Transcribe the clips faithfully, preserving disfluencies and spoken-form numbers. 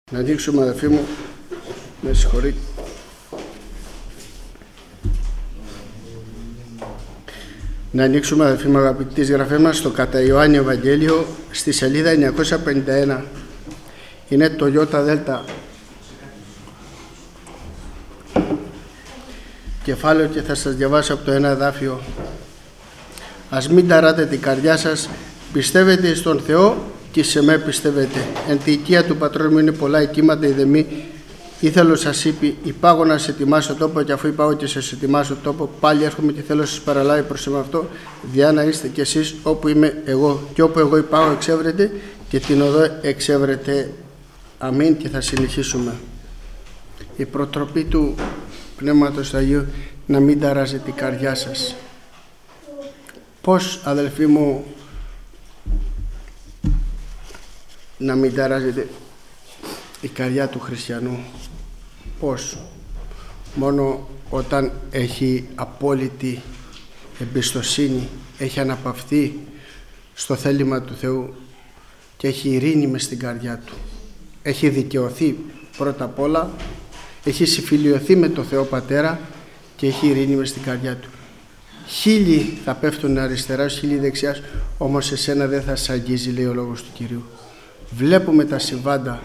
Να ανοίξουμε, αδελφοί μου, με συγχωρείτε. Να ανοίξουμε, αδελφοί μου, αγαπητοί, τις γραφές μας στο κατά Ιωάννη Ευαγγέλιο στη σελίδα εννιακόσια πενήντα ένα. Είναι το Ιώτα Δέλτα κεφάλαιο και θα σας διαβάσω από το ένα εδάφιο. Ας μην ταράτε την καρδιά σας, πιστεύετε στον Θεό και σε με πιστεύετε. Εν τη οικία του πατρός μου είναι πολλά οικίματα, η δεμή ήθελο σας είπε, υπάγω να σε ετοιμάσω τόπο, και αφού υπάγω και σε ετοιμάσω τόπο, πάλι έρχομαι και θέλω να σας παραλάβει προς εμέ αυτό, διά να είστε κι εσείς όπου είμαι εγώ. Και όπου εγώ υπάγω εξεύρετε και την οδό εξεύρετε. Αμήν. Και θα συνεχίσουμε. Η προτροπή του Πνεύματος Αγίου, να μην ταράζετε η καρδιά σας. Πώς, αδελφοί μου, να μην ταράζετε η καρδιά του χριστιανού? Πώς? Μόνο όταν έχει απόλυτη εμπιστοσύνη, έχει αναπαυθεί στο θέλημα του Θεού και έχει ειρήνη μες στην καρδιά του, έχει δικαιωθεί πρώτα απ' όλα, έχει συμφιλιωθεί με το Θεό Πατέρα και έχει ειρήνη μες στην καρδιά του. Χίλιοι θα πέφτουν αριστερά, χίλιοι δεξιά, όμως εσένα δεν θα σ' αγγίζει, λέει ο λόγος του Κυρίου. Βλέπουμε τα συμβάντα,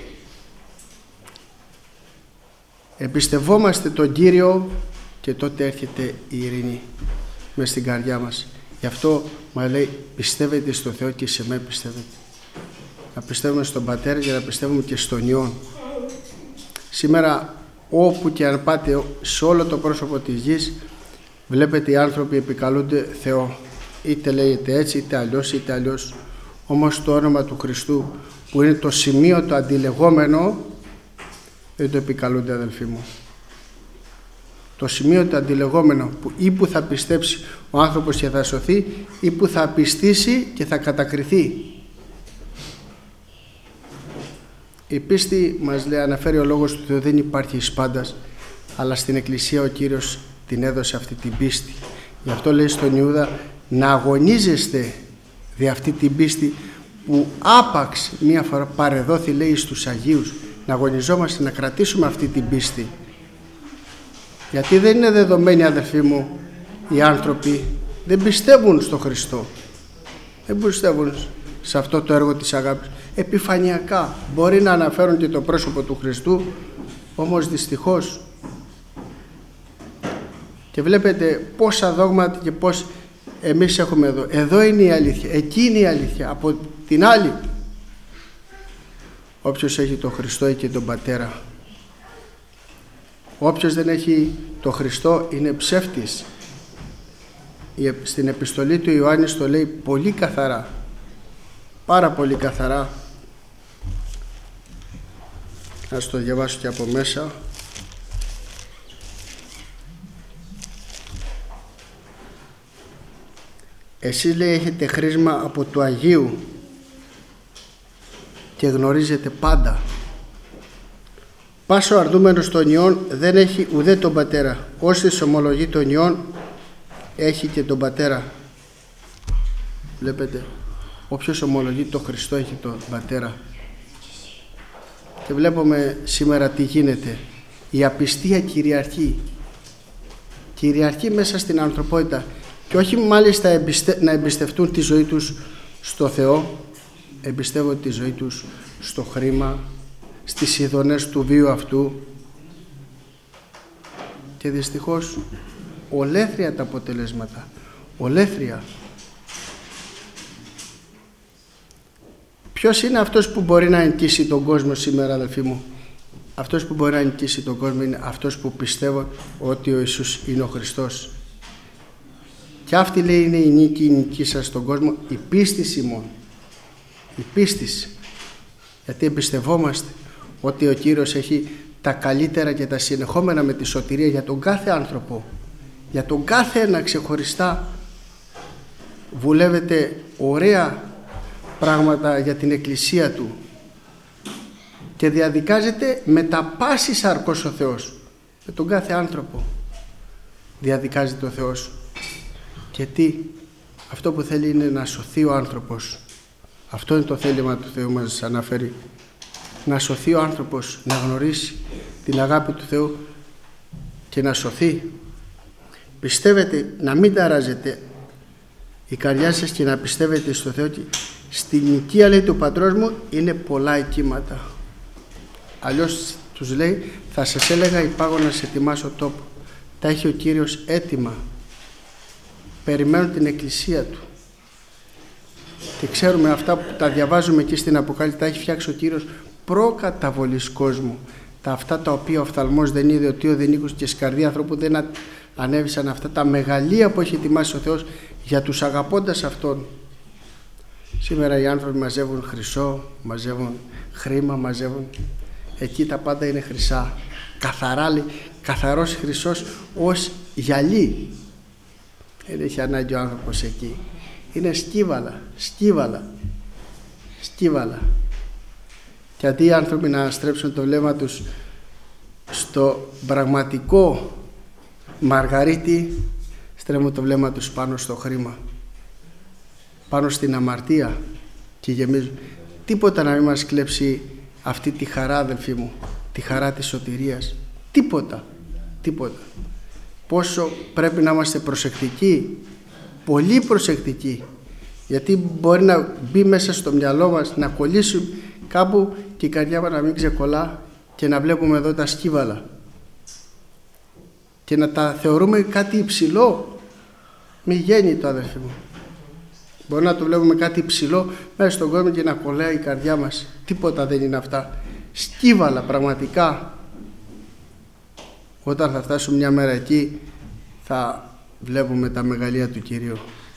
εμπιστευόμαστε τον Κύριο και τότε έρχεται η ειρήνη μες στην καρδιά μας. Γι' αυτό μας λέει, πιστεύετε στον Θεό και σε με πιστεύετε. Να πιστεύουμε στον Πατέρα και να πιστεύουμε και στον Υιόν. Σήμερα όπου και αν πάτε σε όλο το πρόσωπο της γης, βλέπετε οι άνθρωποι επικαλούνται Θεό. Είτε λέγεται έτσι, είτε αλλιώς, είτε αλλιώς. Όμως το όνομα του Χριστού, που είναι το σημείο το αντιλεγόμενο, δεν το επικαλούνται, αδελφοί μου. Το σημείο το αντιλεγόμενο, που ή που θα πιστέψει ο άνθρωπος και θα σωθεί, ή που θα πιστήσει και θα κατακριθεί. Η πίστη, μας λέει, αναφέρει ο λόγος του Θεού, δεν υπάρχει εις πάντας, αλλά στην Εκκλησία ο Κύριος την έδωσε αυτή την πίστη. Γι' αυτό λέει στον Ιούδα να αγωνίζεστε δι' αυτή την πίστη που άπαξ μία φορά παρεδόθη, λέει, στους Αγίους. Να αγωνιζόμαστε να κρατήσουμε αυτή την πίστη, γιατί δεν είναι δεδομένοι, αδελφοί μου, οι άνθρωποι δεν πιστεύουν στον Χριστό, δεν πιστεύουν σε αυτό το έργο της αγάπης. Επιφανειακά μπορεί να αναφέρουν και το πρόσωπο του Χριστού, όμως δυστυχώς, και βλέπετε πόσα δόγματα και πώς εμείς έχουμε εδώ. Εδώ είναι η αλήθεια, εκεί είναι η αλήθεια. Από την άλλη, όποιος έχει τον Χριστό έχει και τον Πατέρα. Όποιος δεν έχει τον Χριστό είναι ψεύτης. Στην επιστολή του Ιωάννης το λέει πολύ καθαρά, πάρα πολύ καθαρά. Ας το διαβάσω και από μέσα. Εσείς, λέει, έχετε χρήσμα από του Αγίου και γνωρίζετε πάντα. Πάσο αρδούμενος των Υιών δεν έχει ουδέ τον Πατέρα. Όσοι ομολογεί των Υιών έχει και τον Πατέρα. Βλέπετε, όποιος ομολογεί τον Χριστό έχει τον Πατέρα. Και βλέπουμε σήμερα τι γίνεται. Η απιστία κυριαρχεί. Κυριαρχεί μέσα στην ανθρωπότητα. Και όχι μάλιστα εμπιστε... να εμπιστευτούν τη ζωή τους στο Θεό, εμπιστεύονται τη ζωή τους στο χρήμα, στις ειδονές του βίου αυτού, και δυστυχώς ολέθρια τα αποτελέσματα, ολέθρια. Ποιος είναι αυτός που μπορεί να νικήσει τον κόσμο σήμερα, αδελφοί μου? Αυτός που μπορεί να νικήσει τον κόσμο είναι αυτός που πιστεύω ότι ο Ιησούς είναι ο Χριστός. Και αυτή, λέει, είναι η νίκη, η νίκη σας στον κόσμο, η πίστη ημών. Η πίστη. Γιατί εμπιστευόμαστε ότι ο Κύριος έχει τα καλύτερα και τα συνεχόμενα με τη σωτηρία για τον κάθε άνθρωπο. Για τον κάθε ένα ξεχωριστά βουλεύεται ωραία πράγματα για την Εκκλησία Του και διαδικάζεται με τα πάση σαρκός ο Θεός. Με τον κάθε άνθρωπο διαδικάζεται ο Θεός. Και τι? Αυτό που θέλει είναι να σωθεί ο άνθρωπος. Αυτό είναι το θέλημα του Θεού, μας αναφέρει να σωθεί ο άνθρωπος, να γνωρίσει την αγάπη του Θεού και να σωθεί. Πιστεύετε, να μην ταράζετε η καρδιά σας και να πιστεύετε στο Θεό. Και στην οικία, λέει, του πατρός μου είναι πολλά οικίματα. Αλλιώς τους λέει, θα σας έλεγα υπάγω να σε ετοιμάσω τόπο. Τα έχει ο Κύριος έτοιμα. Περιμένουν την εκκλησία του. Και ξέρουμε αυτά που τα διαβάζουμε εκεί στην Αποκάλυψη, τα έχει φτιάξει ο Κύριος προκαταβολής κόσμου. Τα αυτά τα οποία ο οφθαλμός δεν είδε, ο τίο δεν ήκουσε και σκαρδία ανθρώπου δεν ανέβησαν, αυτά τα μεγαλεία που έχει ετοιμάσει ο Θεός για τους αγαπώντας Αυτόν. Σήμερα οι άνθρωποι μαζεύουν χρυσό, μαζεύουν χρήμα, μαζεύουν. Εκεί τα πάντα είναι χρυσά. Καθαρά, καθαρός χρυσός ως γυαλί. Δεν έχει ανάγκη ο άνθρωπος εκεί. Είναι σκύβαλα, σκύβαλα, σκύβαλα. Και αντί οι άνθρωποι να στρέψουν το βλέμμα τους στο πραγματικό μαργαρίτη, στρέφουν το βλέμμα τους πάνω στο χρήμα, πάνω στην αμαρτία και γεμίζουν. Τίποτα να μην μας κλέψει αυτή τη χαρά, αδελφοί μου, τη χαρά της σωτηρίας. Τίποτα, τίποτα. Πόσο πρέπει να είμαστε προσεκτικοί, πολύ προσεκτικοί, γιατί μπορεί να μπει μέσα στο μυαλό μας, να κολλήσουμε κάπου και η καρδιά μας να μην ξεκολλά και να βλέπουμε εδώ τα σκύβαλα και να τα θεωρούμε κάτι υψηλό. Μη γέννητο, αδελφοί μου. Μπορεί να το βλέπουμε κάτι υψηλό μέσα στον κόσμο και να κολλάει η καρδιά μας. Τίποτα δεν είναι αυτά. Σκύβαλα πραγματικά. Όταν θα φτάσουμε μια μέρα εκεί, θα βλέπουμε τα μεγαλεία του Κυρίου.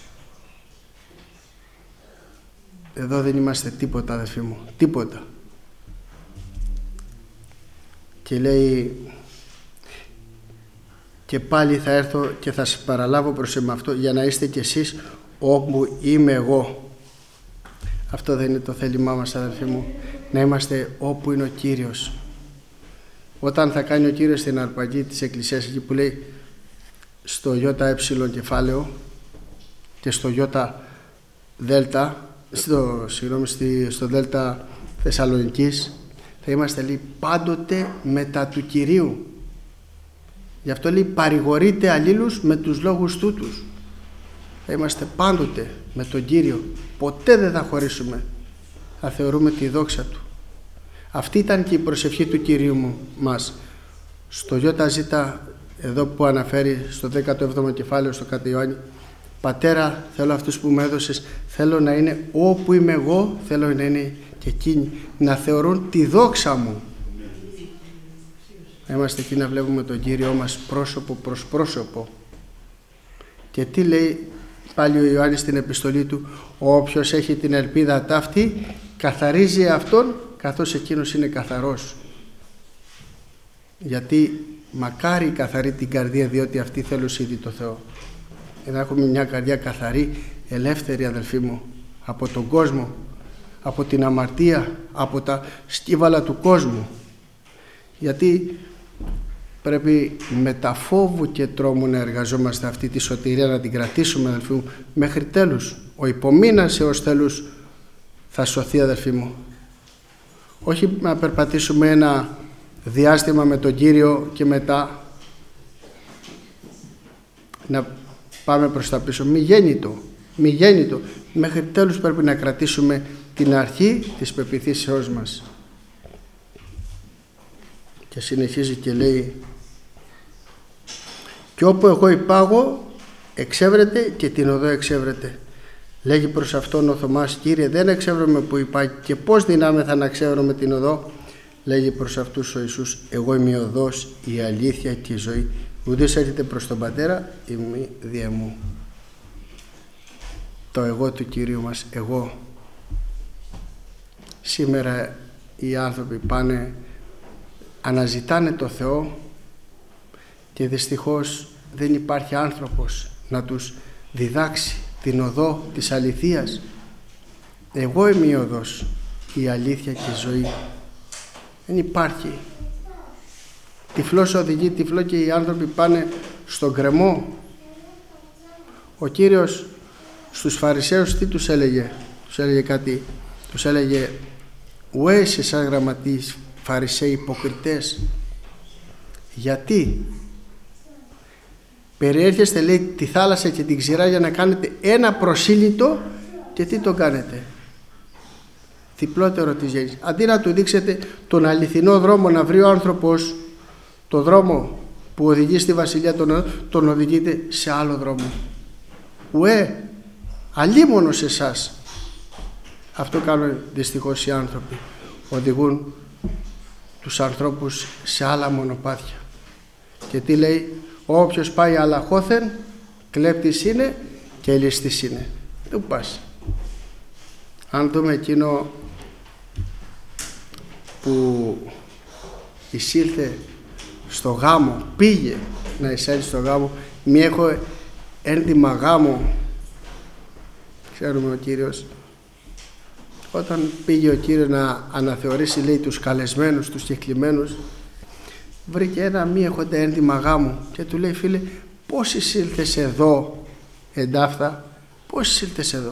Εδώ δεν είμαστε τίποτα, αδελφοί μου, τίποτα. Και λέει, και πάλι θα έρθω και θα σας παραλάβω προς εμ' αυτό, για να είστε κι εσείς όπου είμαι εγώ. Αυτό δεν είναι το θέλημά μας, αδελφοί μου, να είμαστε όπου είναι ο Κύριος. Όταν θα κάνει ο Κύριος την αρπαγή της Εκκλησίας, εκεί που λέει στο ΙΕ κεφάλαιο και στο ΙΔ, στο, συγγνώμη, στο Δέλτα Θεσσαλονικής, θα είμαστε, λέει, πάντοτε μετά του Κυρίου. Γι' αυτό, λέει, παρηγορείτε αλλήλους με τους λόγους τούτους. Θα είμαστε πάντοτε με τον Κύριο. Ποτέ δεν θα χωρίσουμε. Θα θεωρούμε τη δόξα Του. Αυτή ήταν και η προσευχή του Κυρίου μου, μας. Στο ΙΖ, εδώ που αναφέρει στο δέκατο έβδομο κεφάλαιο, στο κατά Ιωάννη, Πατέρα, θέλω αυτούς που μου έδωσες, θέλω να είναι όπου είμαι εγώ, θέλω να είναι και εκείνοι, να θεωρούν τη δόξα μου. Να είμαστε εκεί να βλέπουμε τον Κύριό μας πρόσωπο προς πρόσωπο. Και τι λέει πάλι ο Ιωάννης στην επιστολή του? Όποιος έχει την ελπίδα ταύτη καθαρίζει αυτόν καθώς εκείνος είναι καθαρός. Γιατί μακάρι καθαρή την καρδία, διότι αυτή θέλουν ήδη το Θεό. Να έχουμε μια καρδιά καθαρή, ελεύθερη, αδελφοί μου, από τον κόσμο, από την αμαρτία, από τα σκύβαλα του κόσμου. Γιατί πρέπει με τα φόβου και τρόμου να εργαζόμαστε αυτή τη σωτηρία, να την κρατήσουμε, αδελφοί μου, μέχρι τέλους. Ο υπομείνας έως τέλους θα σωθεί, αδελφοί μου. Όχι να περπατήσουμε ένα διάστημα με τον Κύριο και μετά να πάμε προς τα πίσω. Μη γέννητο, μη γέννητο. Μέχρι τέλους πρέπει να κρατήσουμε την αρχή της πεποιθήσεώς μας. Και συνεχίζει και λέει, και όπου εγώ υπάγω εξέβρεται και την οδό εξέβρεται. Λέγει προς αυτόν ο Θωμάς, Κύριε, δεν εξέβρομαι που υπάγει και πώς δυνάμεθα να εξέβρομαι την οδό? Λέγει προς αυτούς ο Ιησούς, εγώ είμαι η οδός, η αλήθεια και η ζωή. Ουδής έρχεται προς τον Πατέρα ημί δια μου. Το εγώ του Κυρίου μας, εγώ. Σήμερα οι άνθρωποι πάνε, αναζητάνε το Θεό και δυστυχώς δεν υπάρχει άνθρωπος να τους διδάξει την οδό της αληθείας. Εγώ είμαι η οδός, η αλήθεια και η ζωή. Δεν υπάρχει. Τυφλός οδηγεί τυφλό και οι άνθρωποι πάνε στον γκρεμό. Ο Κύριος στους Φαρισαίους τι τους έλεγε? Τους έλεγε κάτι, τους έλεγε ουέ σε εσάς γραμματείς, Φαρισαίοι υποκριτές. Γιατί περιέρχεστε, λέει, τη θάλασσα και την ξηρά για να κάνετε ένα προσήλυτο και τι το κάνετε? Διπλότερο της γέννης. Αντί να του δείξετε τον αληθινό δρόμο, να βρει ο άνθρωπος το δρόμο που οδηγεί στη βασιλεία των αιώνων, τον οδηγείτε σε άλλο δρόμο. Ουέ, αλίμονο σε εσάς. Αυτό κάνουν δυστυχώς οι άνθρωποι. Οδηγούν τους ανθρώπους σε άλλα μονοπάτια. Και τι λέει? Όποιος πάει αλαχώθεν, κλέπτης είναι και ληστής είναι. Πού πας? Αν δούμε εκείνο που εισήλθε στο γάμο, πήγε να εισέλθει στο γάμο, μη έχω έντιμα γάμο. Ξέρουμε ο Κύριος, όταν πήγε ο Κύριος να αναθεωρήσει, λέει, τους καλεσμένους, τους κεκλημένους, βρήκε ένα μη έχοντα έντιμα γάμου και του λέει, φίλε, πώς εισήλθες εδώ εντάφτα, πώς εισήλθες εδώ?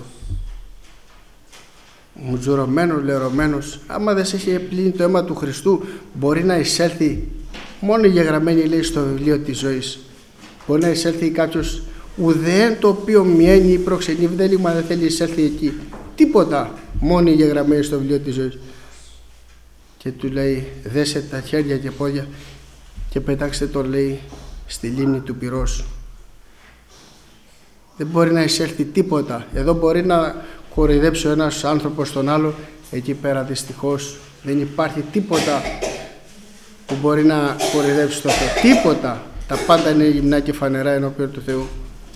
Μουτζουρωμένος, λερωμένος, άμα δεν σε έχει πλύνει το αίμα του Χριστού, μπορεί να εισέλθει μόνο η γεγραμμένη, λέει, στο βιβλίο της ζωής. Μπορεί να εισέλθει κάποιος ουδέν το οποίο μιένει ή προξενεί, δεν λέει, μα δεν θέλει εισέλθει εκεί. Τίποτα, μόνο η γεγραμμένη στο βιβλίο της ζωής. Και του λέει, δέσε τα χέρια και πόδια και πετάξτε το, λέει, στη λίμνη του πυρός. Δεν μπορεί να εισέλθει τίποτα. Εδώ μπορεί να κοροϊδέψει ο ένας άνθρωπος τον άλλο, εκεί πέρα δυστυχώς δεν υπάρχει τίποτα που μπορεί να κοροϊδέψει το Θεό. Τίποτα. Τα πάντα είναι γυμνά και φανερά ενώπιον του Θεού.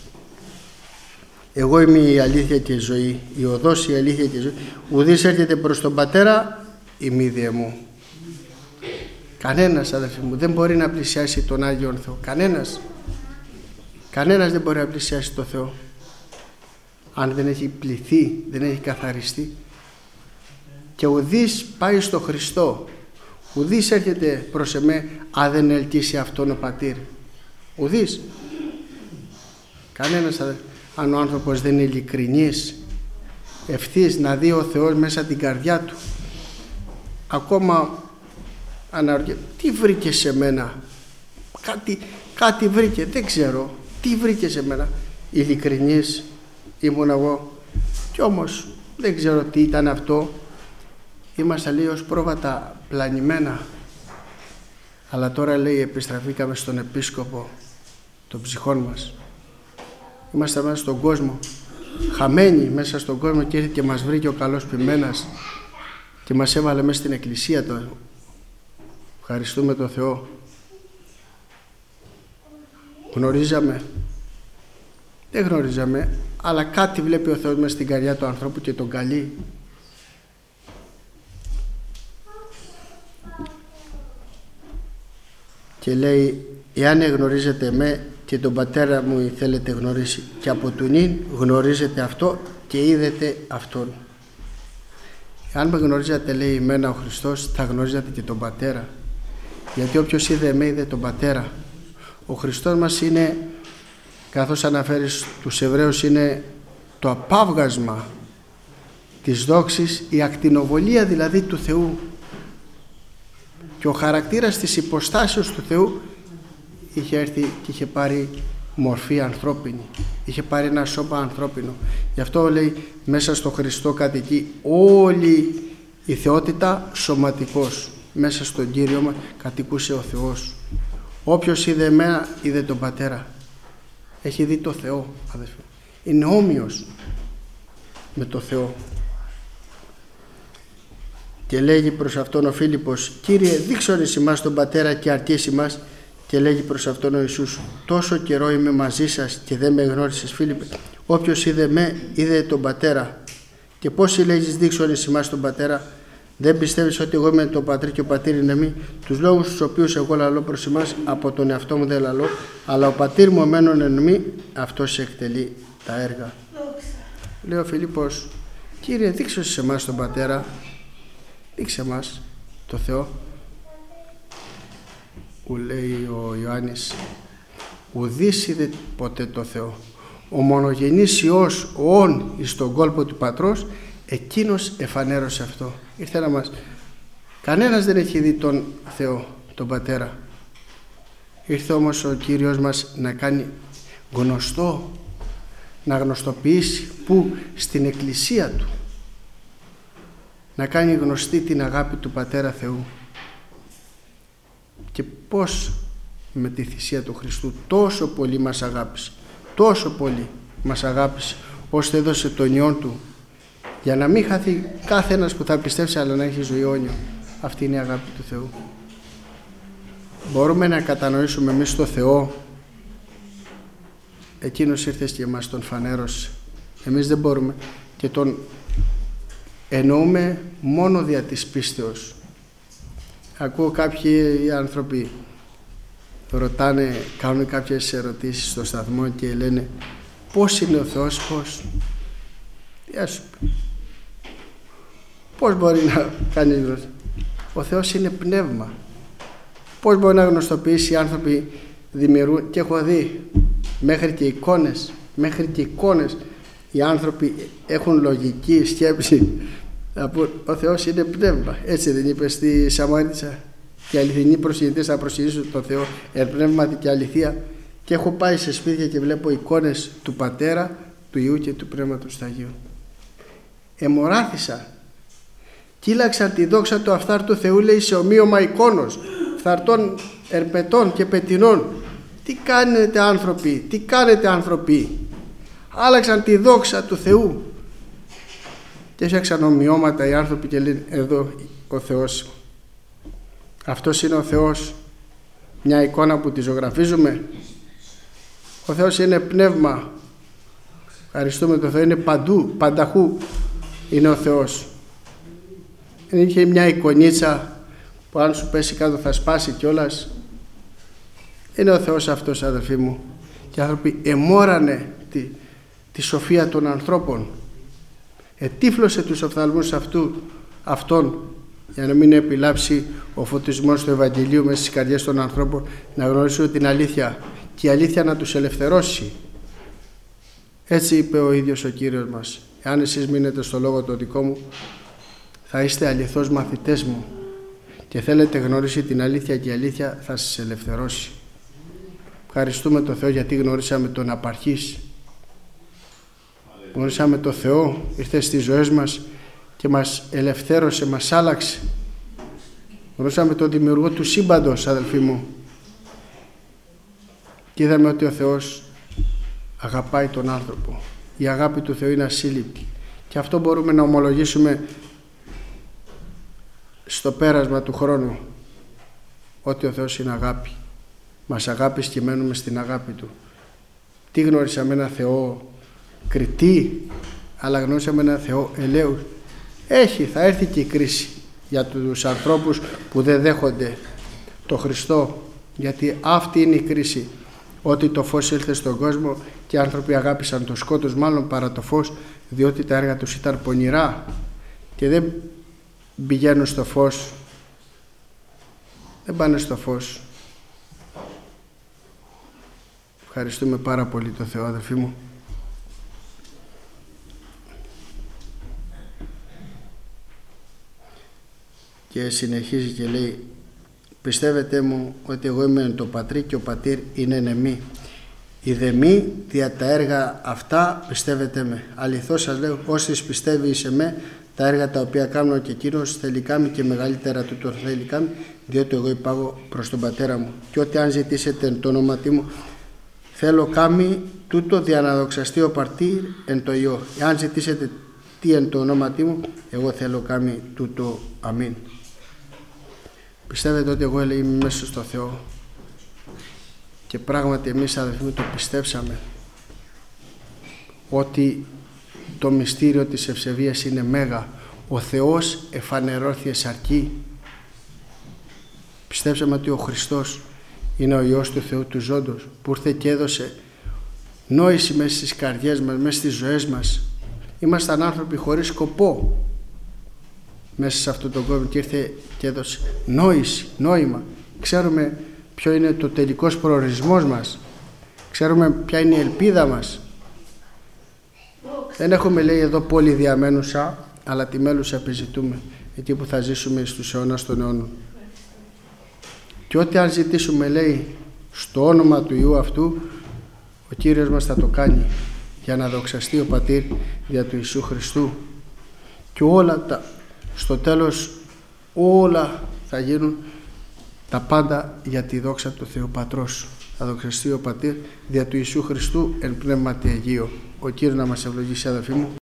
Εγώ είμαι η αλήθεια και η ζωή, η οδός, η αλήθεια και η ζωή. Ουδής έρχεται προς τον Πατέρα ημίδιε μου. Κανένας, αδελφοί μου, δεν μπορεί να πλησιάσει τον Άγιον Θεό. Κανένας. Κανένας δεν μπορεί να πλησιάσει τον Θεό αν δεν έχει πληθεί, δεν έχει καθαριστεί. Και ουδής πάει στο Χριστό, ουδής έρχεται προς εμέ αν δεν ελκύσει αυτόν ο Πατήρ. Ουδής. Κανένας, αδελφοί. Αν ο άνθρωπος δεν είναι ειλικρινής, ευθύς να δει ο Θεός μέσα την καρδιά του, ακόμα αναρωτιέται, τι βρήκε σε μένα? Κάτι, κάτι βρήκε, δεν ξέρω. Τι βρήκε σε μένα? Ειλικρινής ήμουν εγώ. Κι όμως δεν ξέρω τι ήταν αυτό. Είμαστε, λέει, ως πρόβατα πλανημένα. Αλλά τώρα, λέει, επιστραφήκαμε στον Επίσκοπο των ψυχών μας. Είμαστε μέσα στον κόσμο, χαμένοι μέσα στον κόσμο, και ήρθε και μας βρήκε ο καλός ποιμένας και μας έβαλε μέσα στην εκκλησία του. Ευχαριστούμε τον Θεό. Γνωρίζαμε, δεν γνωρίζαμε, αλλά κάτι βλέπει ο Θεός μέσα στην καρδιά του ανθρώπου και τον καλεί. Και λέει, εάν εγνωρίζετε με και τον Πατέρα μου θέλετε γνωρίσει, και από του νυν γνωρίζετε αυτό και είδετε αυτόν. Αν με γνωρίζατε, λέει, εμένα ο Χριστός, θα γνωρίζατε και τον Πατέρα. Γιατί όποιος είδε με είδε τον Πατέρα. Ο Χριστός μας είναι, καθώς αναφέρει στους Εβραίους, είναι το απάβγασμα της δόξης, η ακτινοβολία δηλαδή του Θεού. Και ο χαρακτήρας της υποστάσεως του Θεού είχε έρθει και είχε πάρει μορφή ανθρώπινη, είχε πάρει ένα σώμα ανθρώπινο. Γι' αυτό, λέει, μέσα στο Χριστό κατοικεί όλη η θεότητα σωματικός. Μέσα στον Κύριο μας κατοικούσε ο Θεός. Όποιος είδε εμένα είδε τον Πατέρα. Έχει δει το Θεό, αδελφοί. Είναι όμοιος με το Θεό. Και λέγει προς αυτόν ο Φίλιππος, Κύριε, δείξον εις ημάς τον Πατέρα και αρκείς ημάς. Και λέγει προς αυτόν ο Ιησούς, τόσο καιρό είμαι μαζί σας και δεν με γνώρισες, Φίλιππε? Όποιος είδε με είδε τον Πατέρα. Και πόσοι λέγεις δείξον εις ημάς τον Πατέρα? Δεν πιστεύεις ότι εγώ είμαι τον Πατρί και ο Πατήρ είναι μη? Τους λόγους τους οποίους εγώ λαλώ προς ημάς, από τον εαυτό μου δεν λαλώ, αλλά ο Πατήρ μου εμένων εν μη, αυτός εκτελεί τα έργα. Λέει ο Φιλίππος, Κύριε, δείξω σε εμάς τον Πατέρα, δείξε μας το Θεό. Που λέει ο Ιωάννης, ουδής είδε ποτέ το Θεό. Ο μονογενής Υιός, ο όν εις τον κόλπο του Πατρός, εκείνος εφανέρωσε αυτό. Ήρθε να μας Κανένας δεν έχει δει τον Θεό, τον Πατέρα. Ήρθε όμως ο Κύριος μας να κάνει γνωστό, να γνωστοποιήσει που στην Εκκλησία Του, να κάνει γνωστή την αγάπη του Πατέρα Θεού. Και πώς με τη θυσία του Χριστού τόσο πολύ μας αγάπησε, τόσο πολύ μας αγάπησε, ώστε έδωσε τον Υιόν Του, για να μην χαθεί κάθε ένας που θα πιστέψει, αλλά να έχει ζωή αιώνιο. Αυτή είναι η αγάπη του Θεού. Μπορούμε να κατανοήσουμε εμείς το Θεό? Εκείνος ήρθε και μας τον φανέρωσε. Εμείς δεν μπορούμε και τον εννοούμε μόνο δια της πίστεως. Ακούω κάποιοι άνθρωποι ρωτάνε, κάνουν κάποιες ερωτήσεις στο σταθμό και λένε πώς είναι ο Θεός, πώς? Τι ας σου πει? Πώς μπορεί να κάνει γνώση? Ο Θεός είναι πνεύμα. Πώς μπορεί να γνωστοποιήσει? Οι άνθρωποι δημιουργούν, και έχω δει μέχρι και εικόνες, μέχρι και εικόνες οι άνθρωποι έχουν λογική σκέψη. Ο Θεός είναι πνεύμα. Έτσι δεν είπε στη Σαμαρίτισσα? Και αληθινοί προσευχητές θα προσεγγίσουν τον Θεό εν πνεύματι και αληθεία. Και έχω πάει σε σπίτια και βλέπω εικόνες του Πατέρα, του Υιού και του Πνεύματος του Αγίου. Εμοράθησα. Κύλαξαν τη δόξα του αφθάρτου Θεού, λέει, σε ομοίωμα εικόνος, φθαρτών, ερπετών και πετεινών. Τι κάνετε άνθρωποι, τι κάνετε άνθρωποι? Άλλαξαν τη δόξα του Θεού και έφτιαξαν ομοιώματα οι άνθρωποι και λένε εδώ ο Θεός. Αυτός είναι ο Θεός, μια εικόνα που τη ζωγραφίζουμε? Ο Θεός είναι πνεύμα. Ευχαριστούμε τον Θεό, είναι παντού, πανταχού είναι ο Θεός. Δεν είχε μια εικονίτσα που αν σου πέσει κάτω θα σπάσει κιόλας. Είναι ο Θεός αυτός, αδελφοί μου. Και οι άνθρωποι εμόρανε τη, τη σοφία των ανθρώπων. Ετύφλωσε τους οφθαλμούς αυτού, αυτών, για να μην επιλάψει ο φωτισμός του Ευαγγελίου μέσα στις καρδιές των ανθρώπων, να γνωρίσουν την αλήθεια και η αλήθεια να τους ελευθερώσει. Έτσι είπε ο ίδιος ο Κύριος μας: εάν εσείς μείνετε στο λόγο το δικό μου, θα είστε αληθώς μαθητές μου και θέλετε γνωρίσει την αλήθεια και η αλήθεια θα σας ελευθερώσει. Ευχαριστούμε τον Θεό γιατί γνωρίσαμε τον Απαρχής. Γνωρίσαμε τον Θεό, ήρθε στις ζωές μας και μας ελευθέρωσε, μας άλλαξε. Γνωρίσαμε τον Δημιουργό του σύμπαντος, αδελφοί μου, και είδαμε ότι ο Θεός αγαπάει τον άνθρωπο. Η αγάπη του Θεού είναι ασύλληπτη και αυτό μπορούμε να ομολογήσουμε στο πέρασμα του χρόνου, ότι ο Θεός είναι αγάπη. Μας αγάπησε και μένουμε στην αγάπη Του. Τι γνώρισαμε? ένα Θεό κριτή, αλλά γνώρισαμε ένα Θεό ελέους. Έχει, θα έρθει και η κρίση για τους ανθρώπους που δεν δέχονται το Χριστό, γιατί αυτή είναι η κρίση, ότι το φως ήλθε στον κόσμο και οι άνθρωποι αγάπησαν το σκότος μάλλον παρά το φως, διότι τα έργα τους ήταν πονηρά και δεν πηγαίνουν στο φως, δεν πάνε στο φως. Ευχαριστούμε πάρα πολύ τον Θεό, αδελφοί μου. Και συνεχίζει και λέει: πιστεύετε μου ότι εγώ είμαι το πατρί και ο πατήρ είναι εν εμεί. Ιδε μη δια τα έργα αυτά πιστεύετε με. Αληθώς σας λέω, όσοι πιστεύει σε με, τα έργα τα οποία κάνω και εκείνος θέλει κάμει και μεγαλύτερα τούτο θέλει κάμει, διότι εγώ υπάγω προς τον Πατέρα μου. Και ότι αν ζητήσετε το όνοματί μου, θέλω κάμει τούτο δια να δοξαστεί ο πατήρ εν το Υιό. Εάν ζητήσετε τι εν το ονόματί μου, εγώ θέλω κάμει τούτο. Αμήν. Πιστεύετε ότι εγώ είμαι μέσα στο Θεό? Και πράγματι εμείς, αδελφοί μου, το πιστέψαμε, ότι το μυστήριο της ευσεβίας είναι μέγα. Ο Θεός εφανερώθηκε σαρκή. Πιστέψαμε ότι ο Χριστός είναι ο Υιός του Θεού του ζώντος, που ήρθε και έδωσε νόηση μέσα στις καρδιές μας, μέσα στις ζωές μας. Ήμασταν άνθρωποι χωρίς σκοπό μέσα σε αυτόν τον κόσμο και ήρθε και έδωσε νόηση, νόημα. Ξέρουμε ποιο είναι το τελικός προορισμός μας. Ξέρουμε ποια είναι η ελπίδα μας. Δεν έχουμε, λέει εδώ, πόλη διαμένουσα, αλλά τη μέλουσα επιζητούμε. εκεί που θα ζήσουμε στους αιώνας των αιώνων. Και ό,τι αν ζητήσουμε, λέει, στο όνομα του Υιού αυτού, ο Κύριος μας θα το κάνει, για να δοξαστεί ο Πατήρ δια του Ιησού Χριστού. Και όλα τα, στο τέλος όλα θα γίνουν τα πάντα για τη δόξα του Θεού Πατρός. Θα δοξαστεί ο Πατήρ δια του Ιησού Χριστού εν πνεύματι Αγίο. Ο Κύριος να μας ευλογήσει, αδελφοί μου.